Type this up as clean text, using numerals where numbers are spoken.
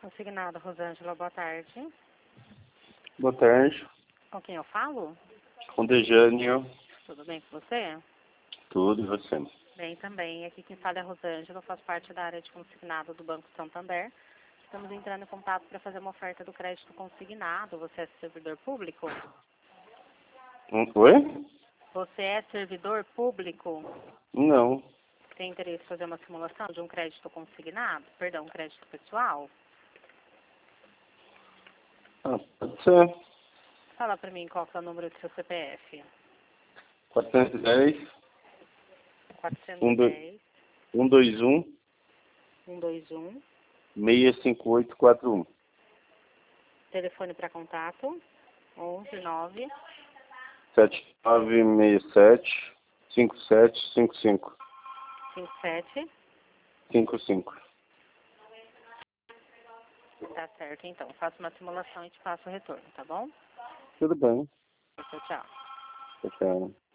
Consignado, Rosângela, boa tarde. Boa tarde. Com quem eu falo? Com Dejânio. Tudo bem com você? Tudo, e você? Bem também. Aqui quem fala é a Rosângela, eu faço parte da área de consignado do Banco Santander. Estamos entrando em contato para fazer uma oferta do crédito consignado. Você é servidor público? Oi? Você é servidor público? Não. Tem interesse em fazer uma simulação de um crédito consignado? Perdão, um crédito pessoal? Pode ser. Fala para mim qual que é o número do seu CPF. 410 410 121 121. 65841. Telefone para contato 11 9 7967 5755 57. 55. Tá certo, então. Faço uma simulação e te passo o retorno, tá bom? Tudo bem. Tchau, tchau. Tchau.